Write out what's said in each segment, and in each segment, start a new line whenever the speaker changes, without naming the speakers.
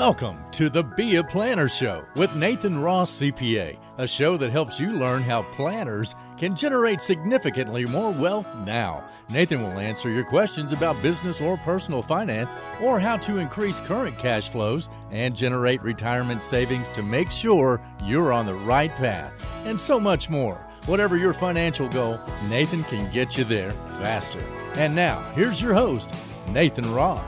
Welcome to the Be a Planner Show with Nathan Ross, CPA, a show that helps you learn how planners can generate significantly more wealth now. Nathan will answer your questions about business or personal finance, or how to increase current cash flows and generate retirement savings to make sure you're on the right path, and so much more. Whatever your financial goal, Nathan can get you there faster. And now, here's your host, Nathan Ross.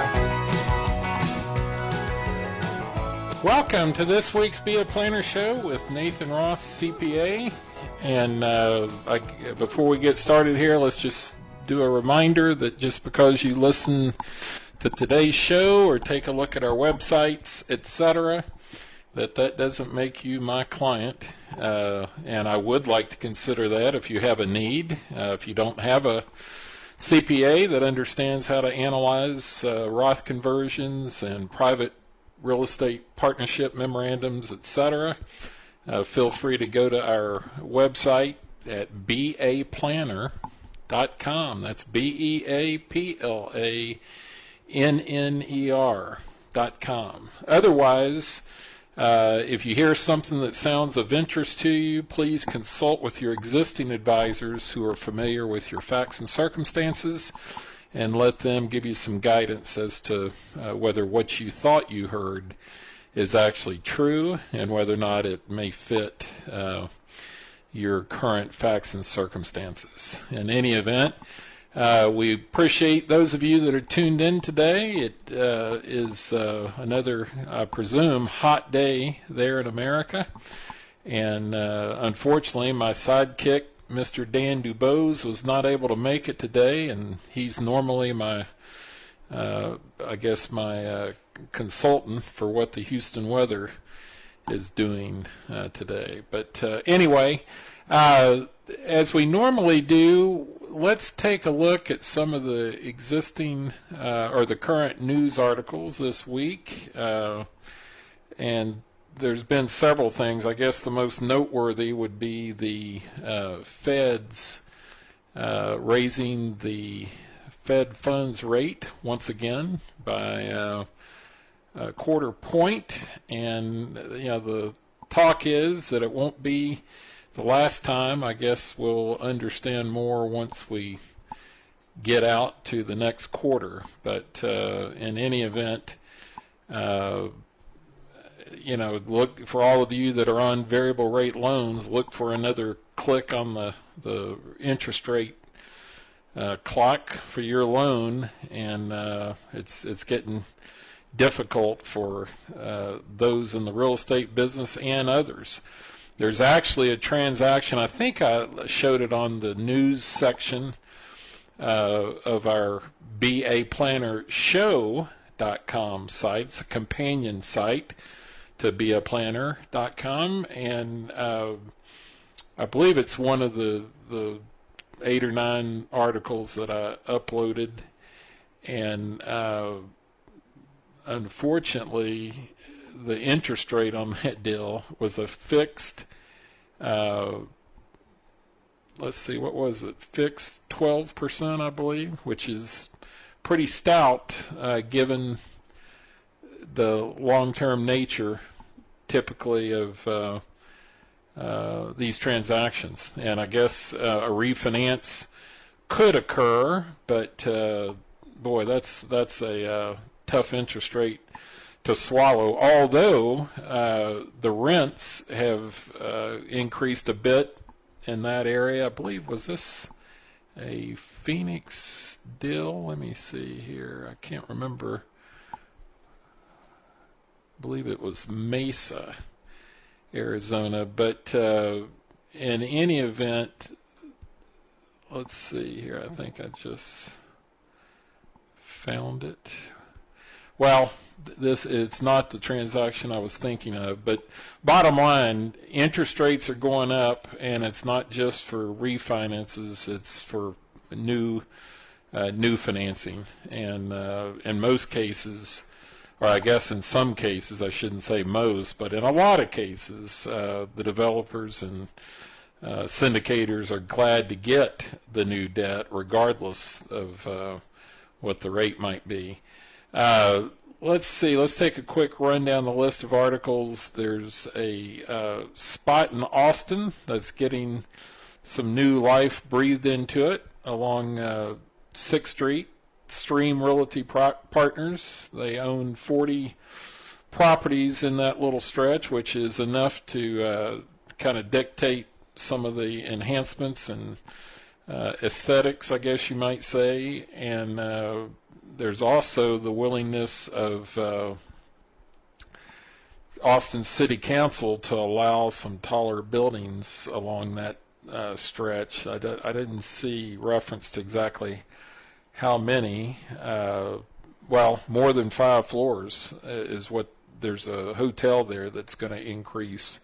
Welcome to this week's Be a Planner Show with Nathan Ross, CPA. And before we get started here, let's just do a reminder that just because you listen to today's show or take a look at our websites, etc., that doesn't make you my client. And I would like to consider that if you have a need. If you don't have a CPA that understands how to analyze Roth conversions and private real estate partnership memorandums, etc., feel free to go to our website at beaplanner.com. That's beaplanner.com. Otherwise, if you hear something that sounds of interest to you, please consult with your existing advisors who are familiar with your facts and circumstances, and let them give you some guidance as to whether what you thought you heard is actually true and whether or not it may fit your current facts and circumstances. In any event, we appreciate those of you that are tuned in today. It is another, I presume, hot day there in America. And unfortunately, my sidekick, Mr. Dan Dubose, was not able to make it today, and he's normally my, my consultant for what the Houston weather is doing today. But anyway, as we normally do, let's take a look at some of the existing or the current news articles this week. And there's been several things. I guess the most noteworthy would be the Fed's raising the Fed funds rate once again by a quarter point. And the talk is that it won't be the last time. I guess we'll understand more once we get out to the next quarter. But in any event, look for all of you that are on variable rate loans, look for another click on the interest rate clock for your loan, and it's getting difficult for those in the real estate business and others. There's actually a transaction, I think I showed it on the news section of our BA Planner Show.com site. It's a companion site to beaplanner.com, and I believe it's one of the 8 or 9 articles that I uploaded, and unfortunately the interest rate on that deal was a fixed let's see, what was it, fixed 12%, I believe, which is pretty stout given the long-term nature typically of these transactions. And I guess a refinance could occur, but boy, that's a tough interest rate to swallow. Although the rents have increased a bit in that area. I believe, was this a Phoenix deal? Let me see here. I can't remember. I believe it was Mesa, Arizona. But in any event, let's see here. I think I just found it. Well, it's not the transaction I was thinking of, but bottom line, interest rates are going up, and it's not just for refinances, it's for new financing. And in most cases, or I guess in some cases, I shouldn't say most, but in a lot of cases, the developers and syndicators are glad to get the new debt regardless of what the rate might be. let's see. Let's take a quick run down the list of articles. There's a spot in Austin that's getting some new life breathed into it along 6th Street. Stream Realty Partners. They own 40 properties in that little stretch, which is enough to kind of dictate some of the enhancements and aesthetics, I guess you might say. And there's also the willingness of Austin City Council to allow some taller buildings along that stretch. I didn't see reference to exactly how many. Well, more than 5 floors is what. There's a hotel there that's going to increase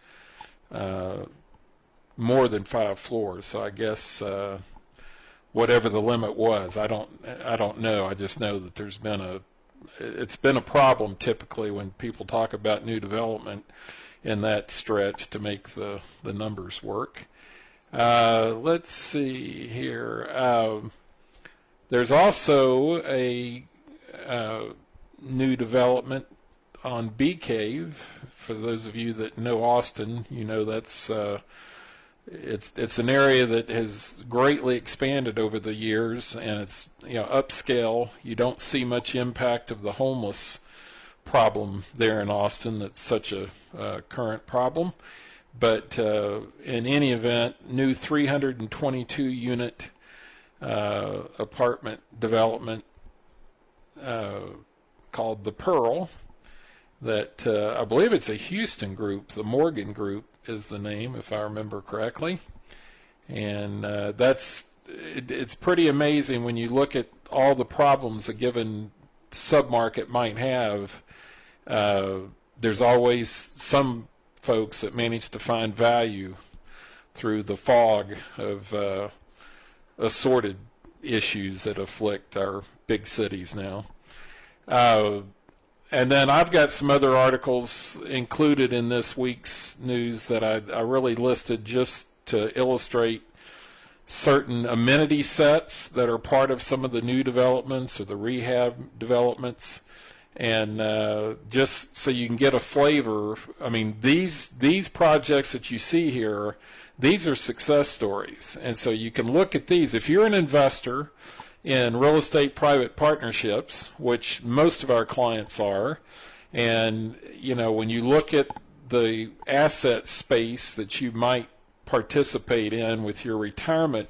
more than 5 floors. So I guess whatever the limit was, I don't know. I just know that it's been a problem typically when people talk about new development in that stretch to make the numbers work. Let's see here. There's also a new development on Bee Cave. For those of you that know Austin, you know that's it's an area that has greatly expanded over the years, and it's upscale. You don't see much impact of the homeless problem there in Austin. That's such a current problem. But in any event, new 322 unit apartment development called the Pearl. That I believe it's a Houston group. The Morgan Group is the name, if I remember correctly. And it's pretty amazing when you look at all the problems a given submarket might have. There's always some folks that manage to find value through the fog of assorted issues that afflict our big cities now. And then I've got some other articles included in this week's news that I really listed just to illustrate certain amenity sets that are part of some of the new developments or the rehab developments. And just so you can get a flavor, I mean, these projects that you see here, these are success stories. And so you can look at these. If you're an investor in real estate private partnerships, which most of our clients are, and when you look at the asset space that you might participate in with your retirement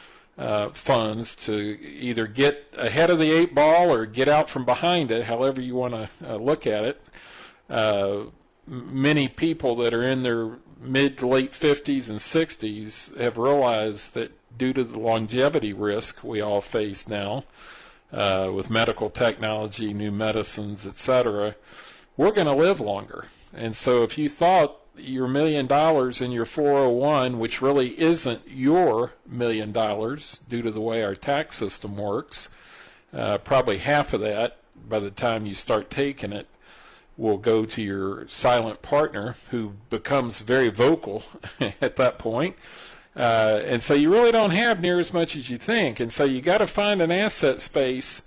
funds to either get ahead of the 8 ball or get out from behind it, however you want to look at it, many people that are in their mid to late 50s and 60s have realized that due to the longevity risk we all face now with medical technology, new medicines, etc., we're going to live longer. And so if you thought your $1 million in your 401, which really isn't your $1 million due to the way our tax system works, probably half of that by the time you start taking it will go to your silent partner, who becomes very vocal at that point. And so you really don't have near as much as you think. And so you got to find an asset space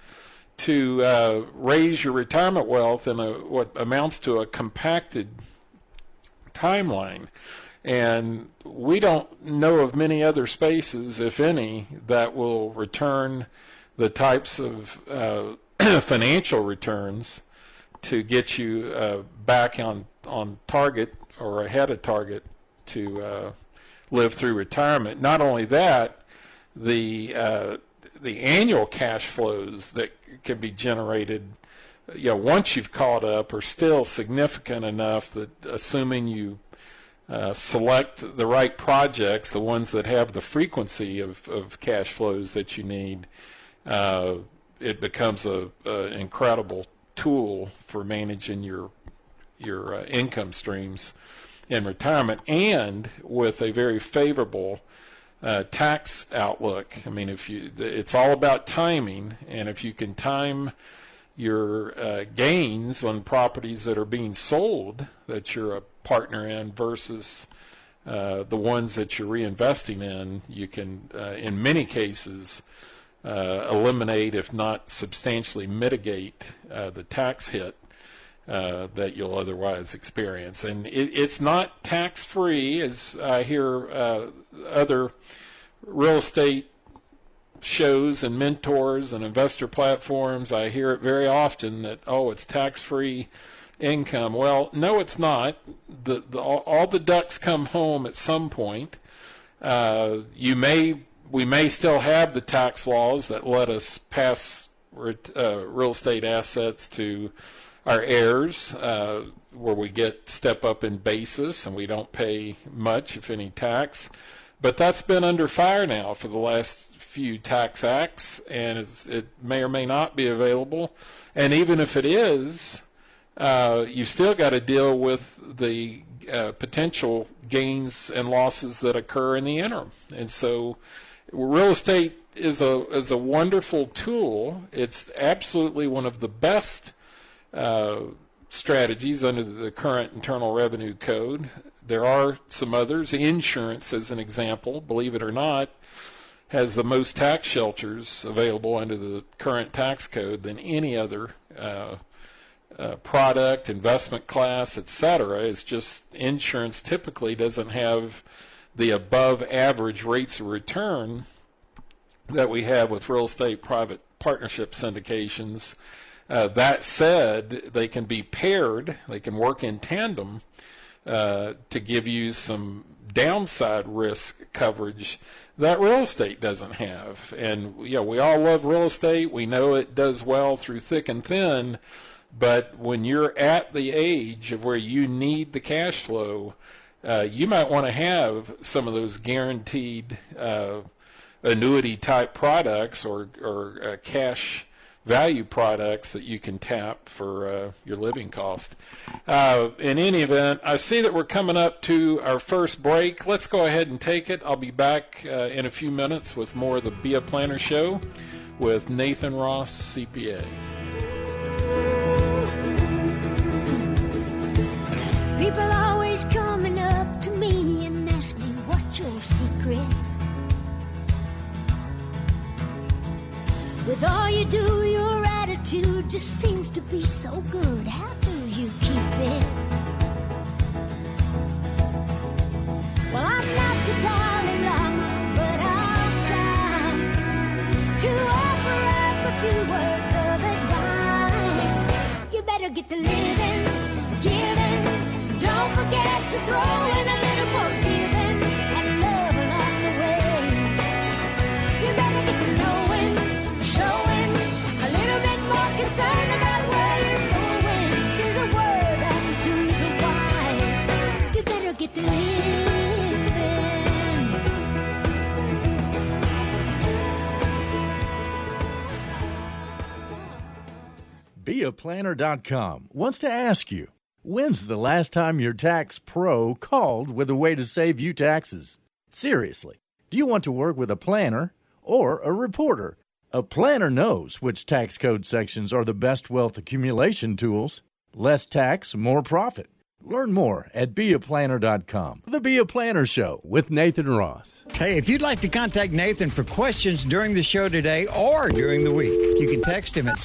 to raise your retirement wealth in what amounts to a compacted timeline. And we don't know of many other spaces, if any, that will return the types of financial returns to get you back on target or ahead of target to live through retirement. Not only that, the annual cash flows that can be generated, once you've caught up, are still significant enough that, assuming you select the right projects, the ones that have the frequency of cash flows that you need, it becomes an incredible tool for managing your income streams in retirement, and with a very favorable tax outlook. I mean, it's all about timing, and if you can time your gains on properties that are being sold that you're a partner in versus the ones that you're reinvesting in, you can, in many cases, eliminate, if not substantially mitigate, the tax hit that you'll otherwise experience. And it's not tax-free, as I hear other real estate shows and mentors and investor platforms. I hear it very often that, it's tax-free income. Well, no, it's not. All the ducks come home at some point. We may still have the tax laws that let us pass real estate assets to our heirs, where we get step up in basis and we don't pay much, if any, tax. But that's been under fire now for the last few tax acts, and it may or may not be available. And even if it is, you've still got to deal with the potential gains and losses that occur in the interim. And so real estate is a wonderful tool. It's absolutely one of the best strategies under the current Internal Revenue Code. There are some others. Insurance, as an example, believe it or not, has the most tax shelters available under the current tax code than any other product, investment class, etc. It's just insurance typically doesn't have the above average rates of return that we have with real estate private partnership syndications. That said, they can be paired, they can work in tandem to give you some downside risk coverage that real estate doesn't have. And we all love real estate. We know it does well through thick and thin. But when you're at the age of where you need the cash flow, you might want to have some of those guaranteed annuity type products or cash value products that you can tap for your living cost. In any event, I see that we're coming up to our first break. Let's go ahead and take it. I'll be back in a few minutes with more of the Be a Planner Show with Nathan Ross, CPA.
People always coming up to me and asking what's your secret. With all you do, your attitude just seems to be so good. How do you keep it? Well, I'm not the Dalai Lama, but I'll try to offer up a few words of advice. You better get to living, giving. Don't forget to throw in a little forgiving and love along the way. You better get to knowing, showing a little bit more concern about where you're going. There's a word unto the wise. You better get to living.
BeAPlanner.com wants to ask you, when's the last time your tax pro called with a way to save you taxes? Seriously, do you want to work with a planner or a reporter? A planner knows which tax code sections are the best wealth accumulation tools. Less tax, more profit. Learn more at BeAPlanner.com. The Be a Planner Show with Nathan Ross.
Hey, if you'd like to contact Nathan for questions during the show today or during the week, you can text him at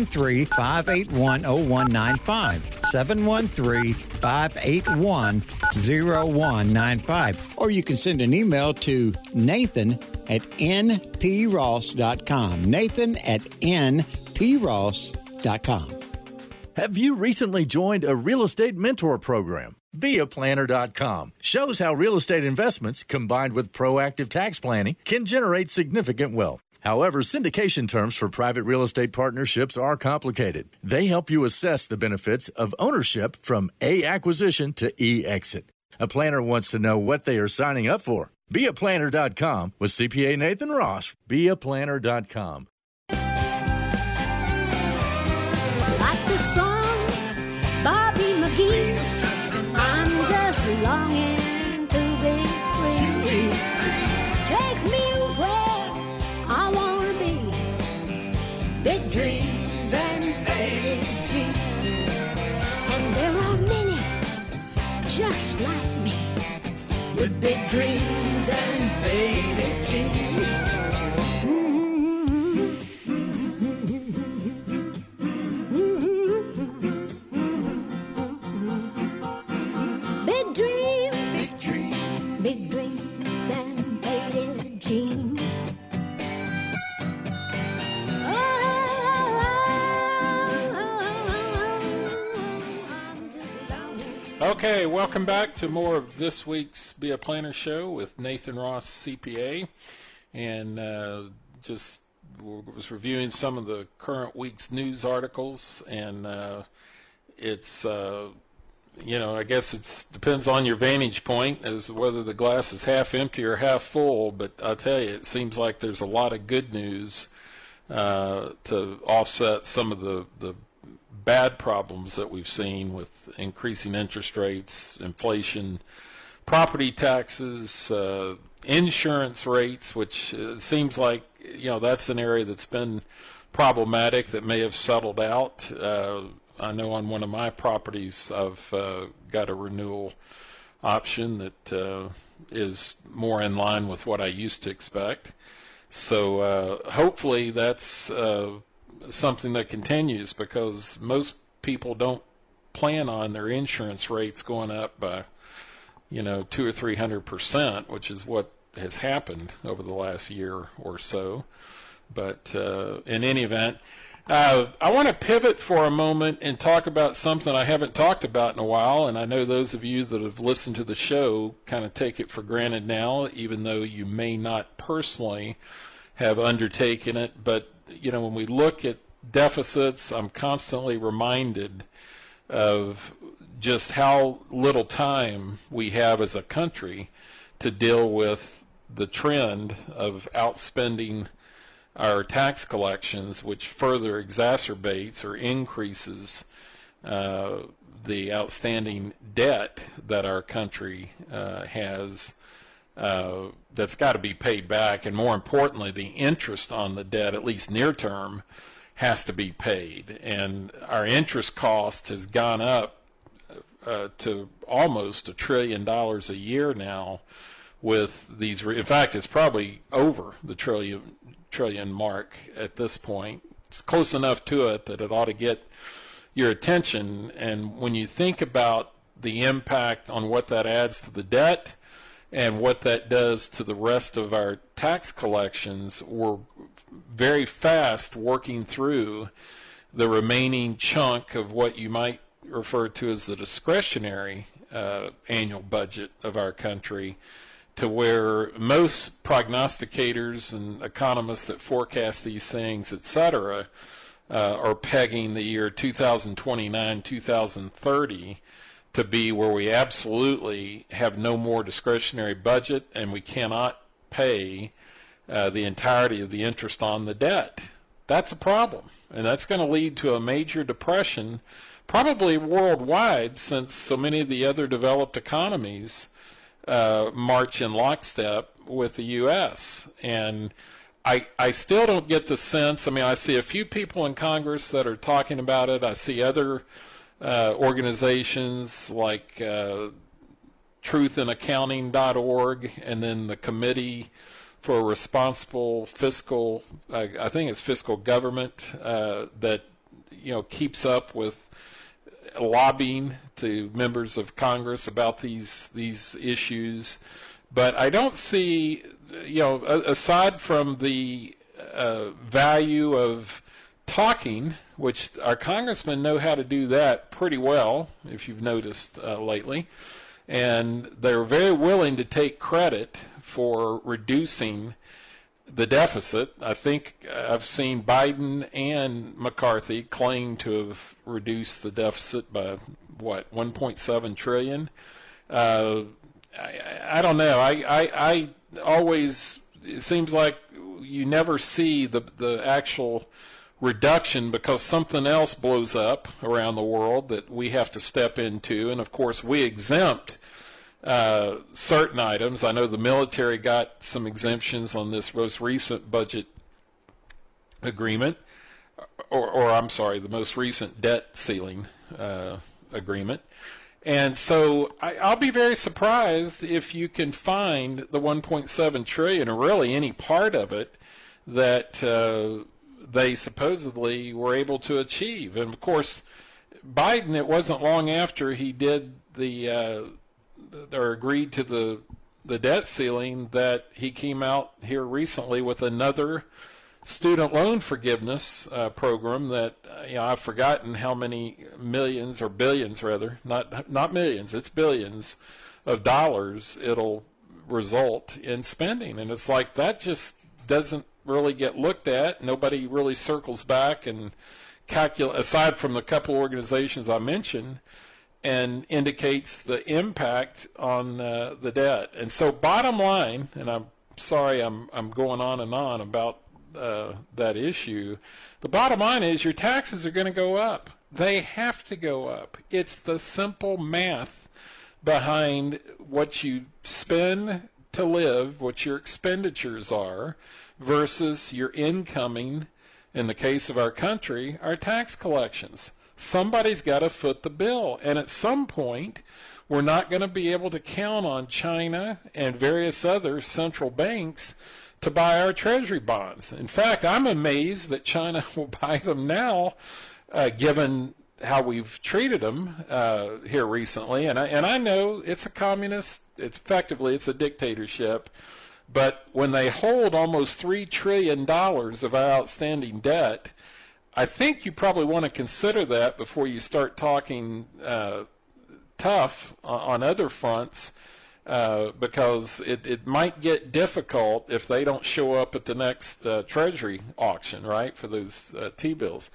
713-581-0195, 713-581-0195. Or you can send an email to nathan@npross.com, nathan@npross.com.
Have you recently joined a real estate mentor program? BeAPlanner.com shows how real estate investments combined with proactive tax planning can generate significant wealth. However, syndication terms for private real estate partnerships are complicated. They help you assess the benefits of ownership from A, acquisition to E, exit. A planner wants to know what they are signing up for. BeAPlanner.com with CPA Nathan Ross. BeAPlanner.com.
Like the song, Bobby McGee, I'm just longing to be free. Take me where I want to be. Big dreams and faded dreams. And there are many just like me, with big dreams and faded dreams. big dreams and faded jeans.
Okay, welcome back to more of this week's Be a Planner show with Nathan Ross, CPA. And just was reviewing some of the current week's news articles, and it's, I guess it depends on your vantage point as to whether the glass is half empty or half full, but I'll tell you, it seems like there's a lot of good news to offset some of the bad problems that we've seen with increasing interest rates, inflation, property taxes, insurance rates, which seems like, that's an area that's been problematic that may have settled out. I know on one of my properties I've got a renewal option that is more in line with what I used to expect. So hopefully that's something that continues, because most people don't plan on their insurance rates going up by 200 or 300%, which is what has happened over the last year or so. But in any event, I want to pivot for a moment and talk about something I haven't talked about in a while, and I know those of you that have listened to the show kind of take it for granted now, even though you may not personally have undertaken it. But when we look at deficits, I'm constantly reminded of just how little time we have as a country to deal with the trend of outspending our tax collections, which further exacerbates or increases the outstanding debt that our country has that's got to be paid back, and more importantly, the interest on the debt, at least near term, has to be paid. And our interest cost has gone up to almost $1 trillion a year now with these. In fact, it's probably over the trillion mark at this point. It's close enough to it that it ought to get your attention. And when you think about the impact on what that adds to the debt and what that does to the rest of our tax collections, we're very fast working through the remaining chunk of what you might refer to as the discretionary annual budget of our country, to where most prognosticators and economists that forecast these things, etc., are pegging the year 2029, 2030 to be where we absolutely have no more discretionary budget, and we cannot pay the entirety of the interest on the debt. That's a problem, and that's going to lead to a major depression, probably worldwide, since so many of the other developed economies march in lockstep with the U.S. And I still don't get the sense. I mean, I see a few people in Congress that are talking about it. I see other organizations like truthinaccounting.org, and then the Committee for Responsible Fiscal, I think it's Fiscal Government, that keeps up with lobbying to members of Congress about these issues. But I don't see, aside from the value of talking, which our congressmen know how to do that pretty well, if you've noticed lately, and they're very willing to take credit for reducing the deficit. I think I've seen Biden and McCarthy claim to have reduced the deficit by, 1.7 trillion? I don't know. I always, it seems like you never see the actual reduction, because something else blows up around the world that we have to step into. And of course we exempt certain items. I know the military got some exemptions on this most recent budget agreement, or I'm sorry, the most recent debt ceiling agreement. And so I'll be very surprised if you can find the 1.7 trillion, or really any part of it, that they supposedly were able to achieve. And of course, Biden, it wasn't long after he did or agreed to the the debt ceiling that he came out here recently with another student loan forgiveness program that I've forgotten how many millions or billions rather, not millions, it's billions of dollars it'll result in spending. And it's like that just doesn't really get looked at. Nobody really circles back and calculate, aside from the couple organizations I mentioned, and indicates the impact on the debt. And so bottom line, and I'm sorry I'm going on and on about that issue, the bottom line is your taxes are going to go up. They have to go up. It's the simple math behind what you spend to live, what your expenditures are, versus your incoming, in the case of our country, our tax collections. Somebody's got to foot the bill. And at some point, we're not going to be able to count on China and various other central banks to buy our treasury bonds. In fact, I'm amazed that China will buy them now, given how we've treated them here recently. And I know it's a communist, it's a dictatorship. But when they hold almost $3 trillion of our outstanding debt, I think you probably want to consider that before you start talking tough on other fronts, because it might get difficult if they don't show up at the next Treasury auction, right, for those T-bills.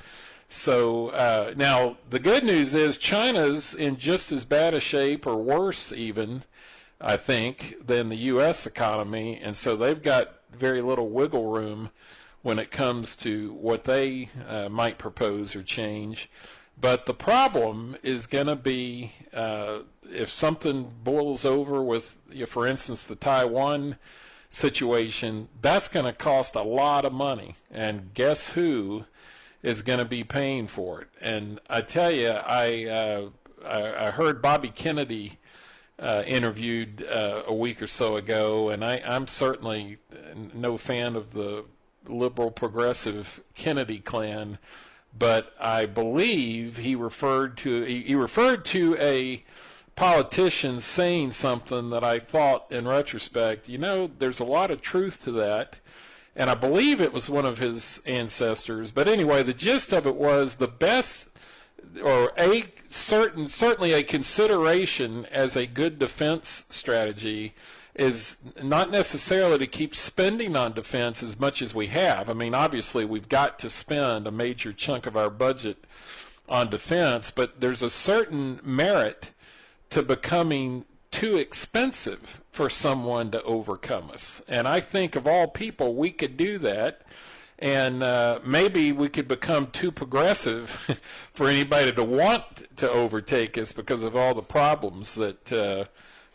So now the good news is China's in just as bad a shape, or worse even, I think, than the U.S. economy, and so they've got very little wiggle room when it comes to what they might propose or change. But the problem is going to be if something boils over with, for instance, the Taiwan situation, that's going to cost a lot of money. And guess who is going to be paying for it? And I tell you, I heard Bobby Kennedy interviewed a week or so ago, and I'm certainly no fan of the liberal progressive Kennedy clan, but I believe he referred to a politician saying something that I thought in retrospect, there's a lot of truth to that, and I believe it was one of his ancestors. But anyway, the gist of it was the best, or certainly a consideration as a good defense strategy, is not necessarily to keep spending on defense as much as we have. I mean, obviously we've got to spend a major chunk of our budget on defense, but there's a certain merit to becoming too expensive for someone to overcome us. And I think of all people, we could do that. And maybe we could become too progressive for anybody to want to overtake us because of all the problems that,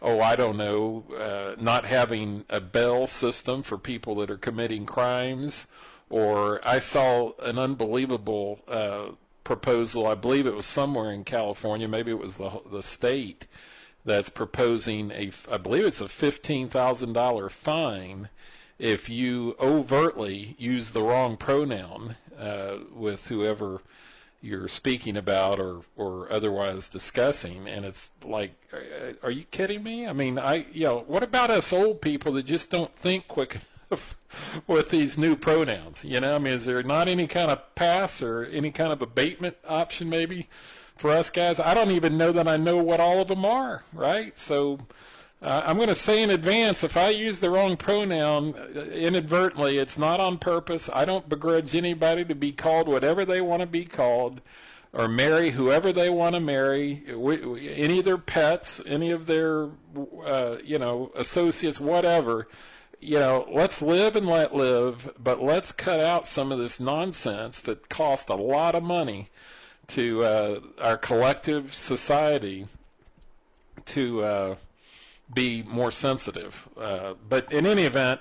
not having a bail system for people that are committing crimes. Or I saw an unbelievable proposal, I believe it was somewhere in California, maybe it was the state, that's proposing I believe it's a $15,000 fine if you overtly use the wrong pronoun with whoever you're speaking about or otherwise discussing. And it's like, are you kidding me? I mean, what about us old people that just don't think quick enough with these new pronouns? I mean, is there not any kind of pass or any kind of abatement option maybe for us guys? I don't even know that I know what all of them are, right? So I'm going to say in advance, if I use the wrong pronoun inadvertently, it's not on purpose. I don't begrudge anybody to be called whatever they want to be called, or marry whoever they want to marry, any of their pets, any of their, associates, whatever. Let's live and let live, but let's cut out some of this nonsense that costs a lot of money to our collective society to be more sensitive. But in any event,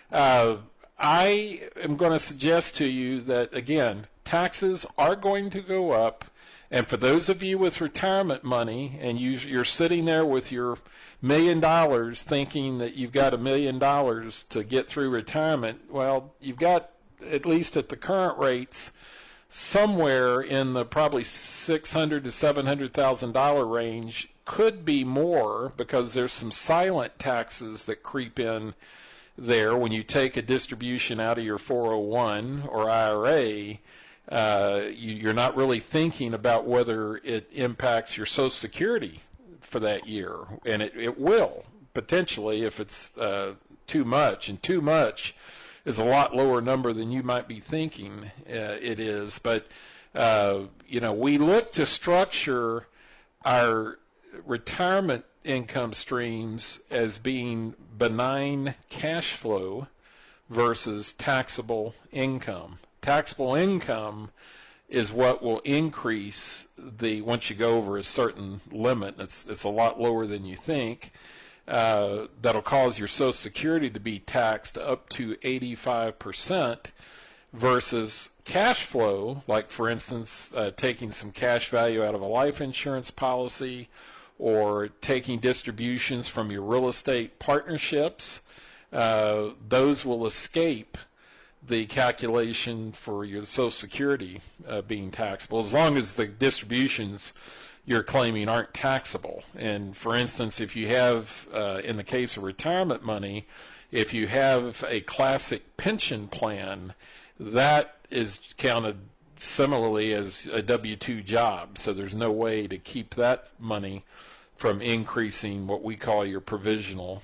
I am going to suggest to you that, again, taxes are going to go up. And for those of you with retirement money and you're sitting there with your $1 million thinking that you've got $1 million to get through retirement, well, you've got, at least at the current rates, somewhere in the probably $600,000 to $700,000 range could be more because there's some silent taxes that creep in there when you take a distribution out of your 401 or IRA. You're not really thinking about whether it impacts your Social Security for that year, and it will potentially if it's too much, and too much is a lot lower number than you might be thinking it is. But we look to structure our retirement income streams as being benign cash flow versus taxable income. Taxable income is what will increase once you go over a certain limit. It's a lot lower than you think. That'll cause your Social Security to be taxed up to 85% versus cash flow, like for instance, taking some cash value out of a life insurance policy or taking distributions from your real estate partnerships. Those will escape the calculation for your Social Security being taxable, as long as the distributions you're claiming aren't taxable. And for instance, if you have, in the case of retirement money, if you have a classic pension plan, that is counted similarly as a W-2 job. So there's no way to keep that money from increasing what we call your provisional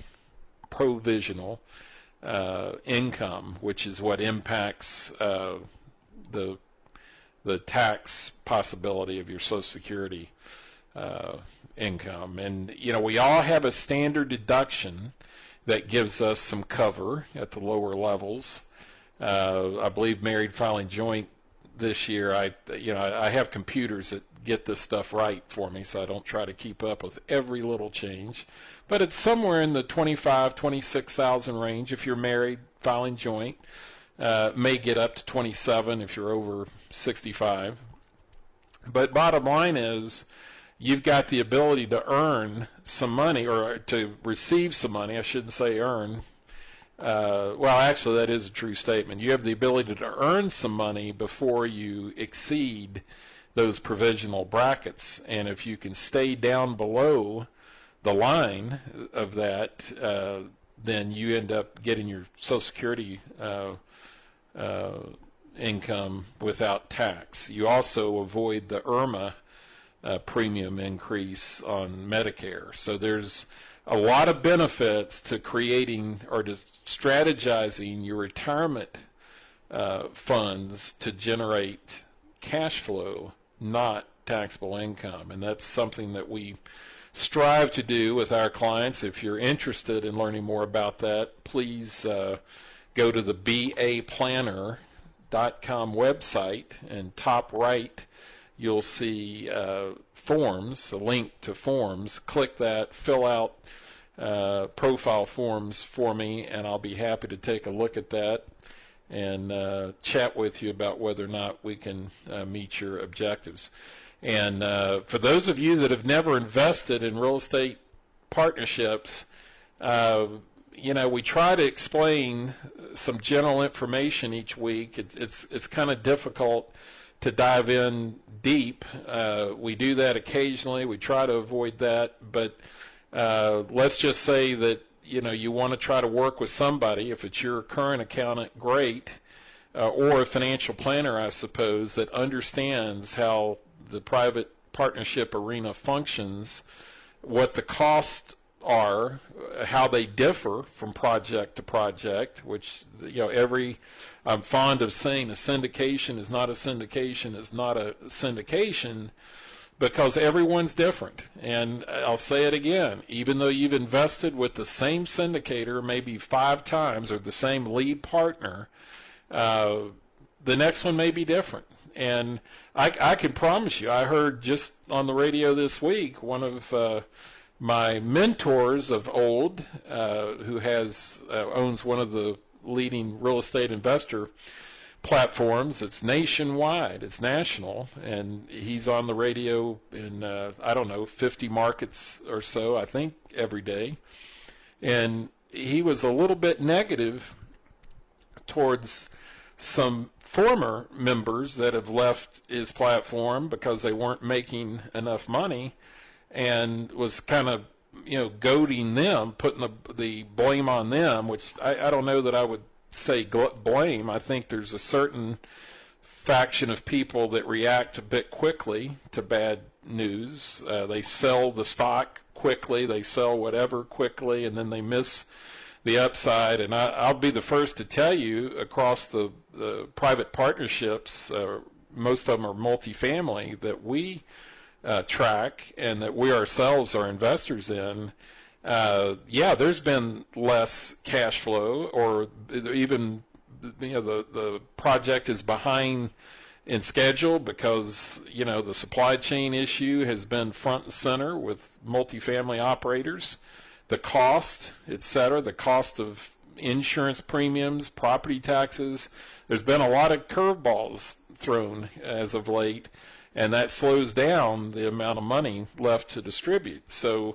income, which is what impacts the tax possibility of your Social Security income. And we all have a standard deduction that gives us some cover at the lower levels. I believe married filing joint this year, I have computers that get this stuff right for me, so I don't try to keep up with every little change. But it's somewhere in the $25,000, $26,000 range if you're married filing joint. May get up to 27 if you're over 65. But bottom line is, you've got the ability to earn some money, or to receive some money. I shouldn't say earn. Well, actually, that is a true statement. You have the ability to earn some money before you exceed those provisional brackets. And if you can stay down below the line of that, then you end up getting your Social Security income without tax. You also avoid the IRMA premium increase on Medicare. So there's a lot of benefits to creating or to strategizing your retirement funds to generate cash flow, not taxable income. And that's something that we strive to do with our clients. If you're interested in learning more about that, please go to the BAPlanner.com website, and top right you'll see forms, a link to forms. Click that, fill out profile forms for me, and I'll be happy to take a look at that and chat with you about whether or not we can meet your objectives. And for those of you that have never invested in real estate partnerships, we try to explain some general information each week. It's kind of difficult to dive in deep. We do that occasionally. We try to avoid that, but let's just say that you want to try to work with somebody. If it's your current accountant, great, or a financial planner, I suppose, that understands how the private partnership arena functions, what the costs are, how they differ from project to project, which I'm fond of saying a syndication is not a syndication is not a syndication, because everyone's different. And I'll say it again, even though you've invested with the same syndicator maybe 5 times, or the same lead partner, the next one may be different. And I can promise you, I heard just on the radio this week, one of my mentors of old, who owns one of the leading real estate investor platforms. It's nationwide, it's national, and he's on the radio in 50 markets or so, I think, every day. And he was a little bit negative towards some former members that have left his platform because they weren't making enough money. and was kind of, goading them, putting the blame on them, which I don't know that I would say blame. I think there's a certain faction of people that react a bit quickly to bad news. They sell the stock quickly, they sell whatever quickly, and then they miss the upside. And I'll be the first to tell you, across the private partnerships, most of them are multifamily, that we track and that we ourselves are investors in, there's been less cash flow, or even the project is behind in schedule because the supply chain issue has been front and center with multifamily operators. The cost, etc., the cost of insurance premiums, property taxes. There's been a lot of curveballs thrown as of late, and that slows down the amount of money left to distribute. So,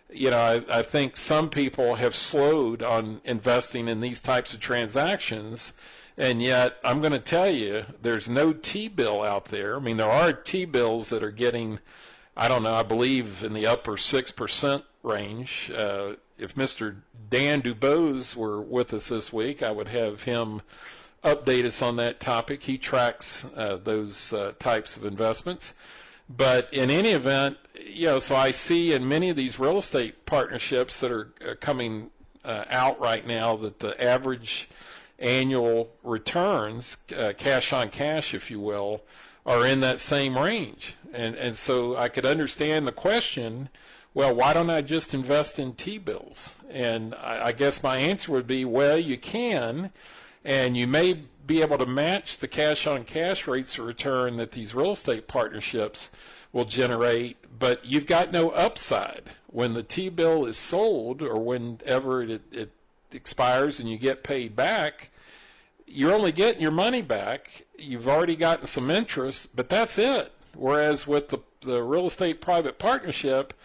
I think some people have slowed on investing in these types of transactions, and yet I'm going to tell you, there's no T-bill out there. I mean, there are T-bills that are getting, I believe in the upper 6% range. If Mr. Dan Dubose were with us this week, I would have him update us on that topic. He tracks those types of investments. But in any event, so I see in many of these real estate partnerships that are coming out right now that the average annual returns, cash on cash, if you will, are in that same range. And so I could understand the question, well, why don't I just invest in T-bills? And I guess my answer would be, well, you can, and you may be able to match the cash-on-cash rates of return that these real estate partnerships will generate, but you've got no upside. When the T-bill is sold, or whenever it expires and you get paid back, you're only getting your money back. You've already gotten some interest, but that's it. Whereas with the real estate private partnership,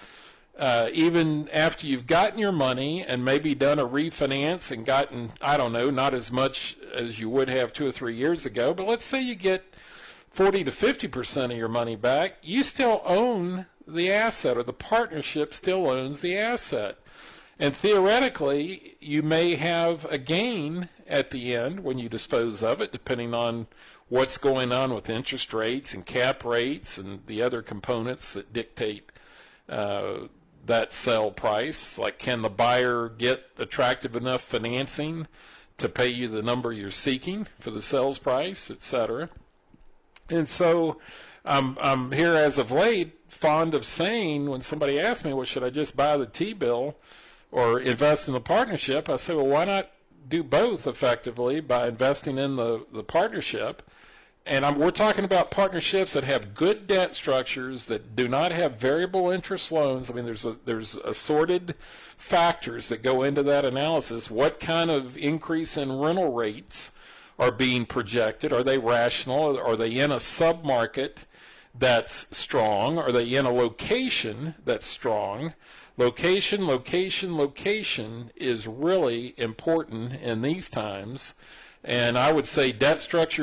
even after you've gotten your money and maybe done a refinance and gotten, not as much as you would have 2 or 3 years ago, but let's say you get 40 to 50% of your money back, you still own the asset, or the partnership still owns the asset. And theoretically, you may have a gain at the end when you dispose of it, depending on what's going on with interest rates and cap rates and the other components that dictate that sell price. Like, can the buyer get attractive enough financing to pay you the number you're seeking for the sales price, etc. And so I'm here as of late fond of saying, when somebody asks me, well, should I just buy the T-bill or invest in the partnership? I say, well, why not do both effectively by investing in the partnership? And we're talking about partnerships that have good debt structures, that do not have variable interest loans. I mean, there's assorted factors that go into that analysis. What kind of increase in rental rates are being projected? Are they rational? Are they in a submarket that's strong? Are they in a location that's strong? Location, location, location is really important in these times. And I would say debt structure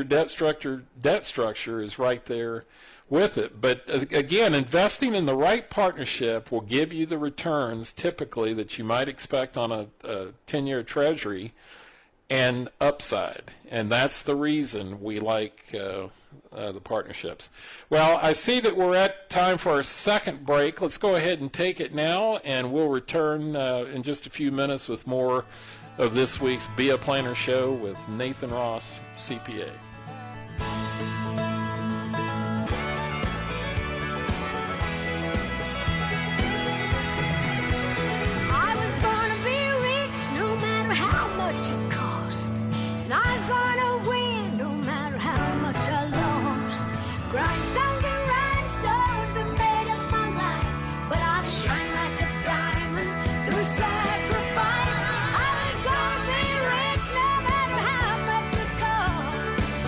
is right there with it. But again, investing in the right partnership will give you the returns typically that you might expect on a 10-year treasury and upside. And that's the reason we like the partnerships. Well, I see that we're at time for our second break. Let's go ahead and take it now, and we'll return in just a few minutes with more of this week's Be a Planner Show with Nathan Ross, CPA.
I was gonna be rich no matter how much it cost, and I was gonna win no matter how much I lost. Grindstones and rhinestones have made up my life, but I'll shine like a diamond through sacrifice. I was gonna be rich no matter how much it cost.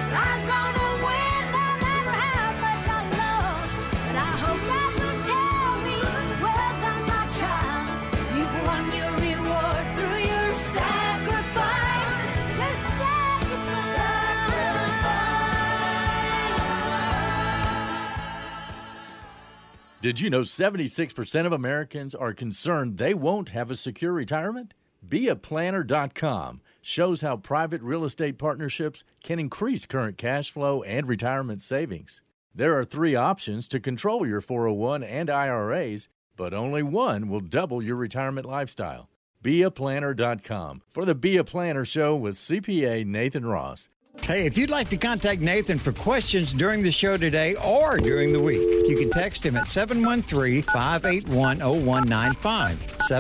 Did you know 76% of Americans are concerned they won't have a secure retirement? BeAPlanner.com shows how private real estate partnerships can increase current cash flow and retirement savings. There are 3 options to control your 401 and IRAs, but only one will double your retirement lifestyle. BeAPlanner.com for the Be a Planner Show with CPA Nathan Ross.
Hey, if you'd like to contact Nathan for questions during the show today or during the week, you can text him at 713-581-0195,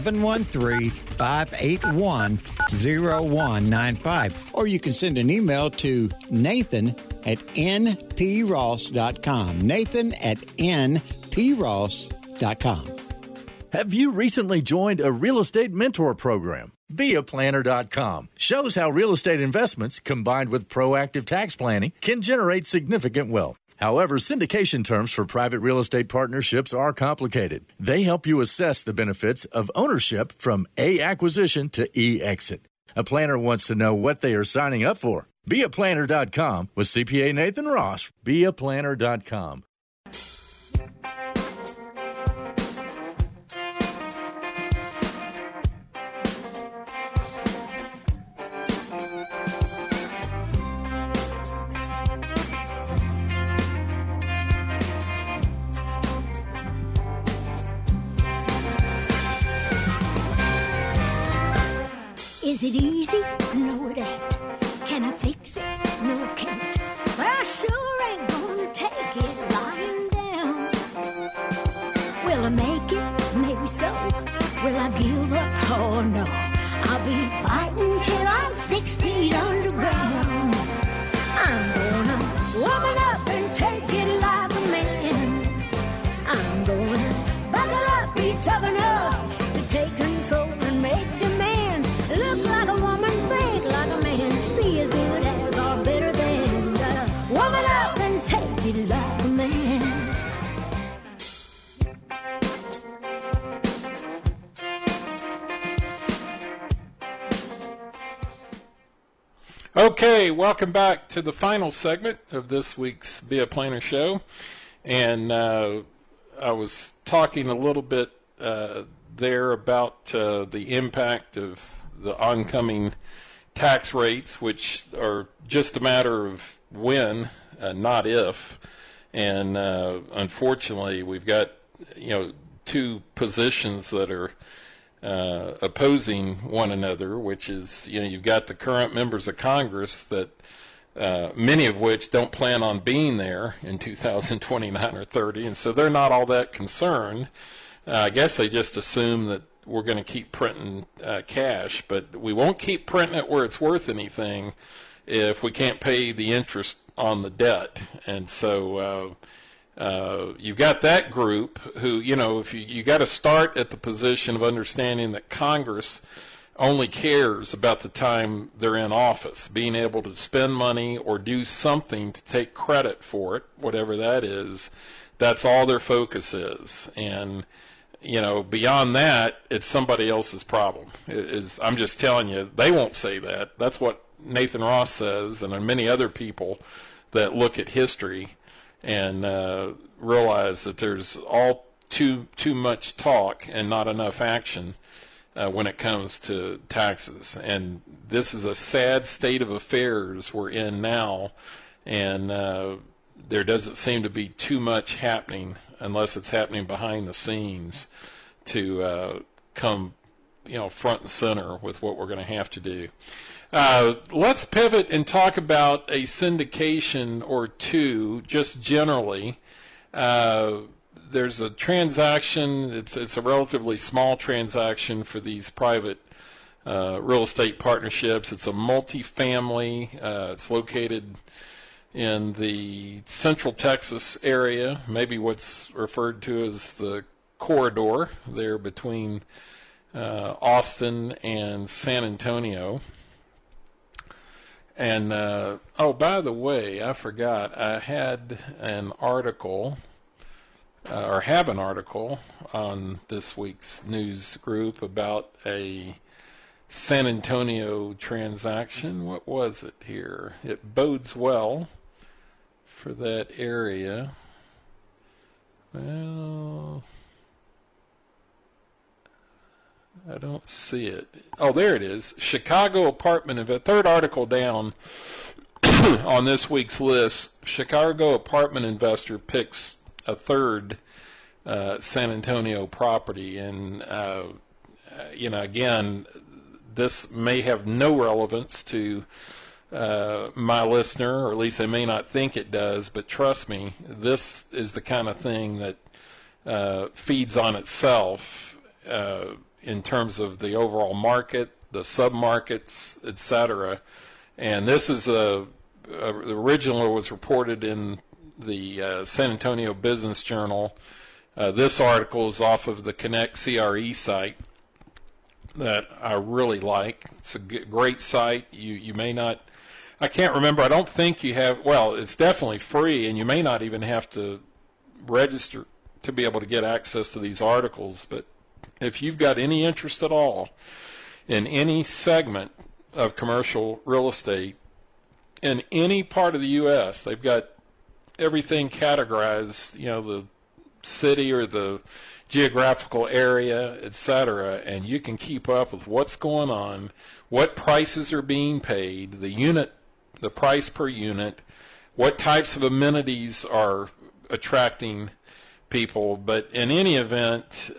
713-581-0195. Or you can send an email to nathan@npross.com, nathan@npross.com.
Have you recently joined a real estate mentor program? BeAPlanner.com shows how real estate investments combined with proactive tax planning can generate significant wealth. However, syndication terms for private real estate partnerships are complicated. They help you assess the benefits of ownership from A, acquisition to E, exit. A planner wants to know what they are signing up for. BeAPlanner.com with CPA Nathan Ross. BeAPlanner.com.
Is it easy? No, it ain't. Can I fix it? No, I can't. Well, I sure ain't gonna take it lying down. Will I make it? Maybe so. Will I give up? Oh, no. I'll be fighting till I'm 6 feet underground. I'm gonna woman up and take it like a man. I'm gonna buckle up, be tough enough to take control and make demands. Look like a woman, think like a man, be as good as or better than. Gotta woman up and take it like a man.
Okay, welcome back to the final segment of this week's Be a Planner Show. And I was talking a little bit there about the impact of the oncoming tax rates, which are just a matter of when, not if. And unfortunately, we've got two positions that are opposing one another, which is you've got the current members of Congress that many of which don't plan on being there in 2029 or 30, and so they're not all that concerned. I guess they just assume that we're going to keep printing cash, but we won't keep printing it where it's worth anything if we can't pay the interest on the debt. And so you've got that group who, if you got to start at the position of understanding that Congress only cares about the time they're in office, being able to spend money or do something to take credit for it, whatever that is. That's all their focus is. And beyond that, it's somebody else's problem. I'm just telling you, they won't say that. That's what Nathan Ross says, and there are many other people that look at history and realize that there's all too much talk and not enough action when it comes to taxes. And this is a sad state of affairs we're in now, and there doesn't seem to be too much happening unless it's happening behind the scenes to come front and center with what we're going to have to do. Let's pivot and talk about a syndication or two just generally. There's a transaction, it's a relatively small transaction for these private real estate partnerships. It's a multifamily. It's located in the Central Texas area, maybe what's referred to as the corridor there between Austin and San Antonio. And, by the way, I forgot, I had an article, or have an article on this week's news group about a San Antonio transaction. What was it here? It bodes well for that area. Well, I don't see it. Oh, there it is. Chicago apartment investor. Third article down on this week's list. Chicago apartment investor picks a third San Antonio property. And, again, this may have no relevance to my listener, or at least they may not think it does, but trust me, this is the kind of thing that feeds on itself in terms of the overall market, the sub-markets, etc. And this is the original was reported in the San Antonio Business Journal. This article is off of the Connect CRE site that I really like. It's a great site. You may not, I can't remember, I don't think you have, well, it's definitely free, and you may not even have to register to be able to get access to these articles. But if you've got any interest at all in any segment of commercial real estate in any part of the U.S., they've got everything categorized, the city or the geographical area, etc., and you can keep up with what's going on, what prices are being paid, the price per unit, what types of amenities are attracting people. But in any event,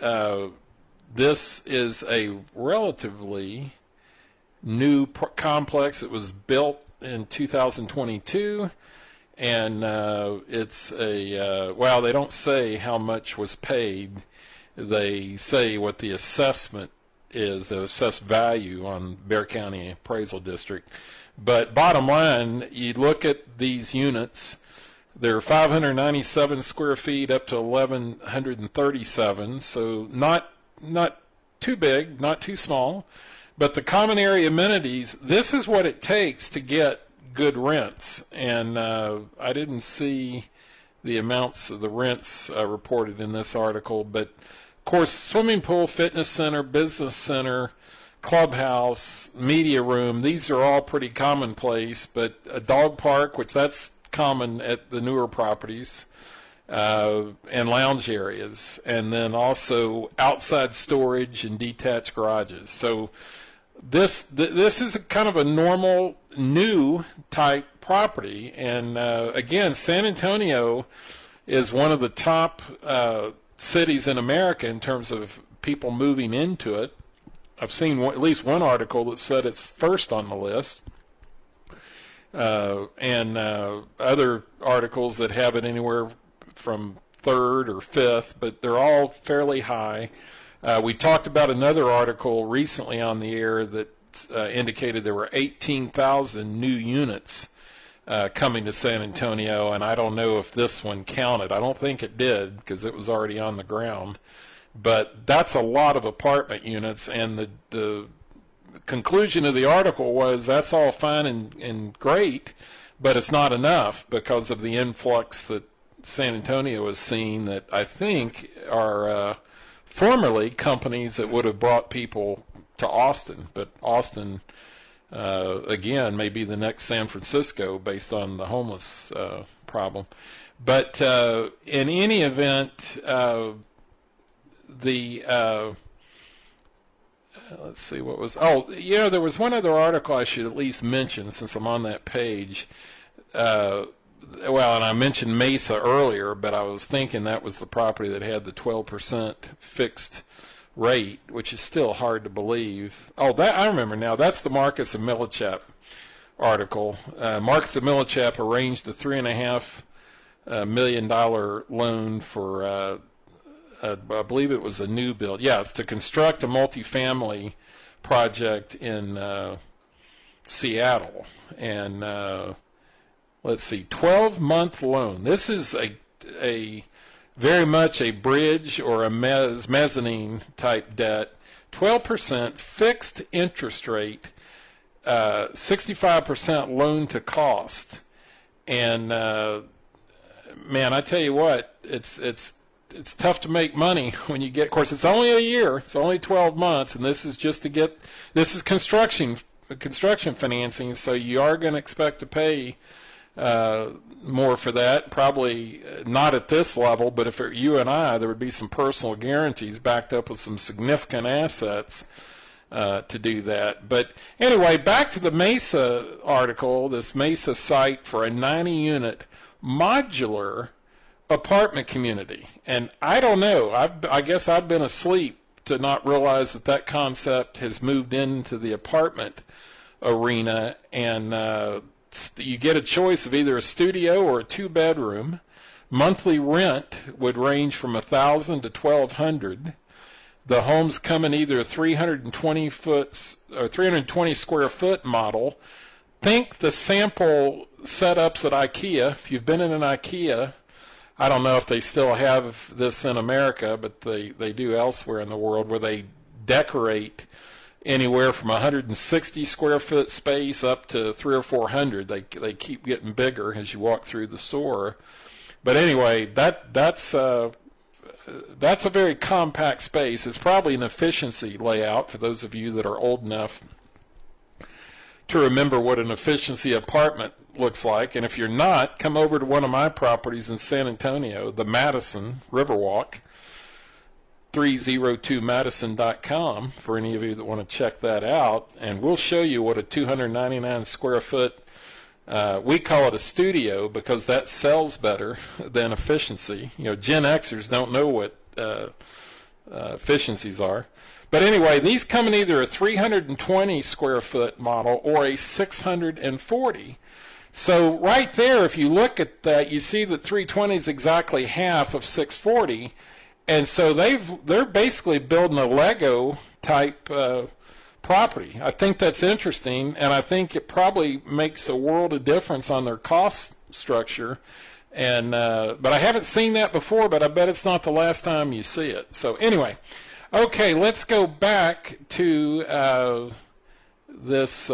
this is a relatively new complex. It was built in 2022, and it's well, they don't say how much was paid. They say what the assessment is, the assessed value on Bexar County Appraisal District. But bottom line, you look at these units, they're 597 square feet up to 1,137, so not too big, not too small. But the common area amenities, this is what it takes to get good rents. And I didn't see the amounts of the rents reported in this article, but of course, swimming pool, fitness center, business center, clubhouse, media room, these are all pretty commonplace. But a dog park, which that's common at the newer properties, and lounge areas, and then also outside storage and detached garages. So this is a kind of a normal new type property. And again, San Antonio is one of the top cities in America in terms of people moving into it. I've seen at least one article that said it's first on the list, and other articles that have it anywhere from third or fifth, but they're all fairly high. We talked about another article recently on the air that indicated there were 18,000 new units coming to San Antonio, and I don't know if this one counted. I don't think it did because it was already on the ground. But that's a lot of apartment units, and the conclusion of the article was that's all fine and great, but it's not enough because of the influx that San Antonio has seen that I think are formerly companies that would have brought people to Austin. But Austin, again, may be the next San Francisco based on the homeless problem. But in any event, let's see, what was, there was one other article I should at least mention since I'm on that page. And I mentioned Mesa earlier, but I was thinking that was the property that had the 12% fixed rate, which is still hard to believe. Oh, that I remember now. That's the Marcus of Millichap article. Marcus of Millichap arranged a $3.5 million loan for I believe it was a new build. Yeah, it's to construct a multifamily project in Seattle. And let's see, 12-month loan. This is a very much a bridge or a mezzanine type debt. 12% fixed interest rate, 65% loan to cost. And man, I tell you what, it's tough to make money when you get, of course, it's only a year, it's only 12 months, and this is just to get, this is construction financing, so you are going to expect to pay more for that. Probably not at this level, but if it were you and I, there would be some personal guarantees backed up with some significant assets to do that. But anyway, back to the Mesa article, this Mesa site for a 90-unit modular apartment community. And I don't know, I guess I've been asleep to not realize that that concept has moved into the apartment arena, and you get a choice of either a studio or a 2-bedroom. Monthly rent would range from $1,000 to $1,200. The homes come in either a 320 square foot model. Think the sample setups at IKEA. If you've been in an IKEA, I don't know if they still have this in America, but they do elsewhere in the world, where they decorate anywhere from 160 square foot space up to 300 or 400. They keep getting bigger as you walk through the store. But anyway, that's a very compact space. It's probably an efficiency layout for those of you that are old enough to remember what an efficiency apartment looks like. And if you're not, come over to one of my properties in San Antonio, the Madison Riverwalk, 302madison.com, for any of you that want to check that out, and we'll show you what a 299 square foot, we call it a studio because that sells better than efficiency. You know, Gen Xers don't know what efficiencies are. But anyway, these come in either a 320 square foot model or a 640. So right there, if you look at that, you see that 320 is exactly half of 640. And so they're basically building a Lego type property. I think that's interesting, and I think it probably makes a world of difference on their cost structure. And but I haven't seen that before, but I bet it's not the last time you see it. So anyway, okay, let's go back to this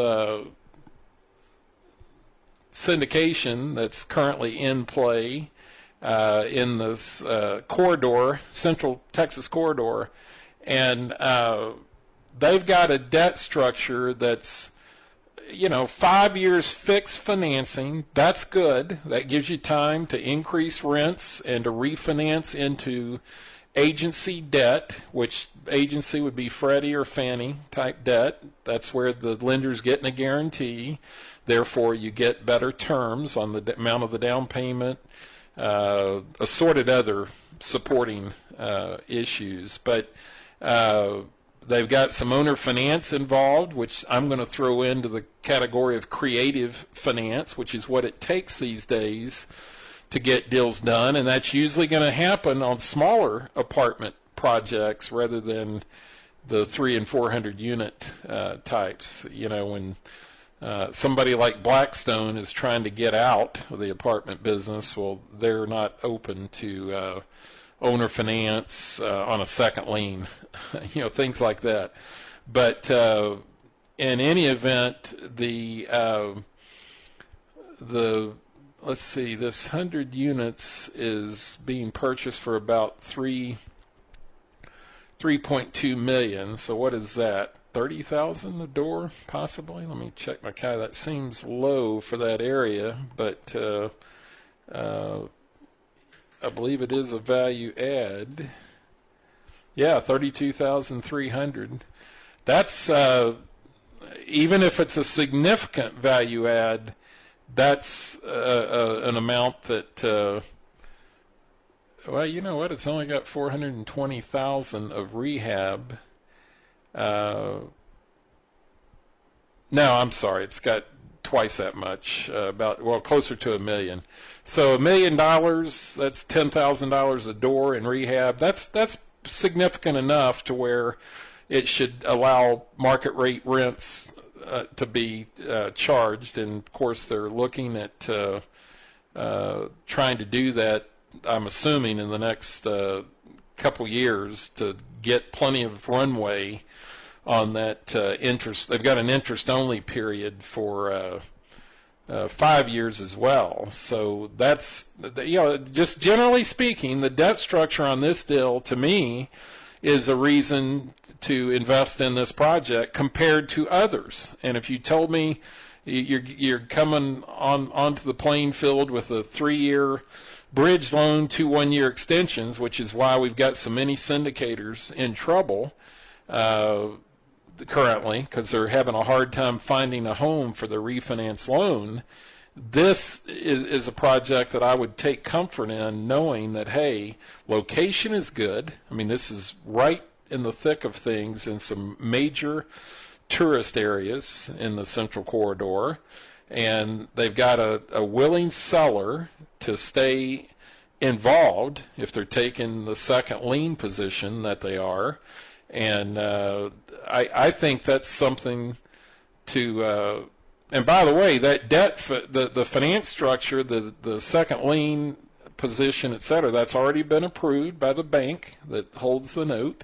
syndication that's currently in play in this corridor, Central Texas corridor, and they've got a debt structure that's, 5 years fixed financing. That's good. That gives you time to increase rents and to refinance into agency debt, which agency would be Freddie or Fannie type debt. That's where the lender's getting a guarantee. Therefore, you get better terms on the amount of the down payment, assorted other supporting issues. But they've got some owner finance involved, which I'm going to throw into the category of creative finance, which is what it takes these days to get deals done. And that's usually going to happen on smaller apartment projects rather than the 300 and 400 unit types. When somebody like Blackstone is trying to get out of the apartment business, well, they're not open to owner finance on a second lien, things like that. But in any event, let's see, this 100 units is being purchased for about $3.2 million. So what is that? $30,000 a door, possibly. Let me check my calculator. That seems low for that area, but I believe it is a value add. Yeah, $32,300. That's even if it's a significant value add, that's an amount that. Well, you know what? It's only got $420,000 of rehab. No, I'm sorry. It's got twice that much, closer to $1 million. So $1 million, that's $10,000 a door in rehab. That's significant enough to where it should allow market rate rents to be charged. And of course, they're looking at trying to do that, I'm assuming, in the next couple years to get plenty of runway on that interest. They've got an interest-only period for 5 years as well. So that's, just generally speaking, the debt structure on this deal, to me, is a reason to invest in this project compared to others. And if you told me you're coming onto the playing field with a 3-year bridge loan to 1-year extensions, which is why we've got so many syndicators in trouble currently, because they're having a hard time finding a home for their refinance loan. This is a project that I would take comfort in, knowing that, hey, location is good. I mean, this is right in the thick of things in some major tourist areas in the Central Corridor, and they've got a willing seller to stay involved if they're taking the second lien position that they are. And I think that's something to and by the way, that debt, the finance structure, the second lien position, et cetera, that's already been approved by the bank that holds the note.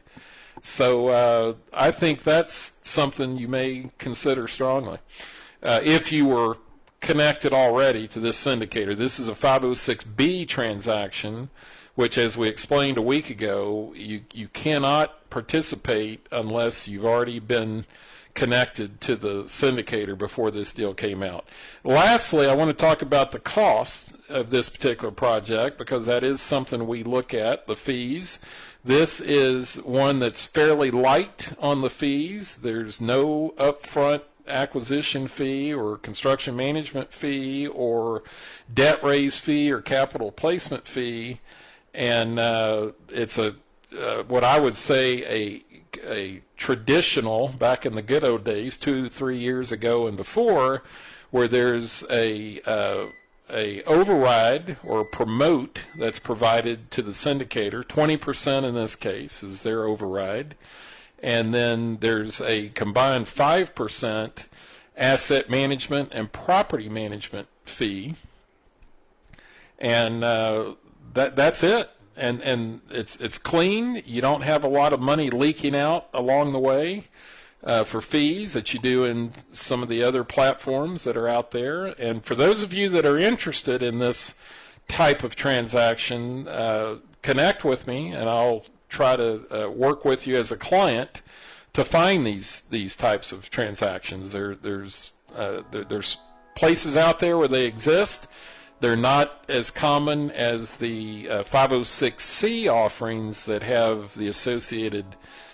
So I think that's something you may consider strongly. If you were connected already to this syndicator, this is a 506B transaction, which, as we explained a week ago, you cannot participate unless you've already been connected to the syndicator before this deal came out. Lastly, I want to talk about the cost of this particular project, because that is something we look at, the fees. This is one that's fairly light on the fees. There's no upfront acquisition fee or construction management fee or debt raise fee or capital placement fee, and it's what I would say a traditional, back in the good old days, 2-3 years ago and before, where there's a override or promote that's provided to the syndicator. 20% in this case is their override, and then there's a combined 5% asset management and property management fee, and that's it. And it's clean. You don't have a lot of money leaking out along the way for fees that you do in some of the other platforms that are out there. And for those of you that are interested in this type of transaction, connect with me, and I'll try to work with you as a client to find these types of transactions. There's places out there where they exist. They're not as common as the 506C offerings that have the associated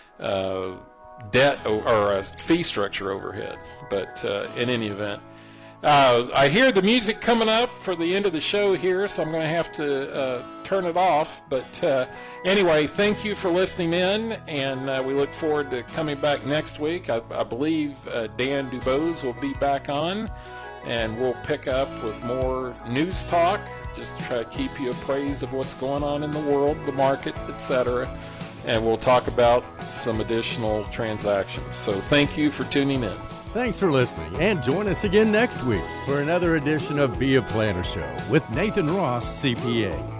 debt or fee structure overhead. But in any event, I hear the music coming up for the end of the show here, so I'm going to have to turn it off. But anyway, thank you for listening in, and we look forward to coming back next week. I believe Dan Dubose will be back on, and we'll pick up with more news talk, just to try to keep you appraised of what's going on in the world, the market, etc. And we'll talk about some additional transactions. So thank you for tuning in.
Thanks for listening, and join us again next week for another edition of Be a Planner Show with Nathan Ross, CPA.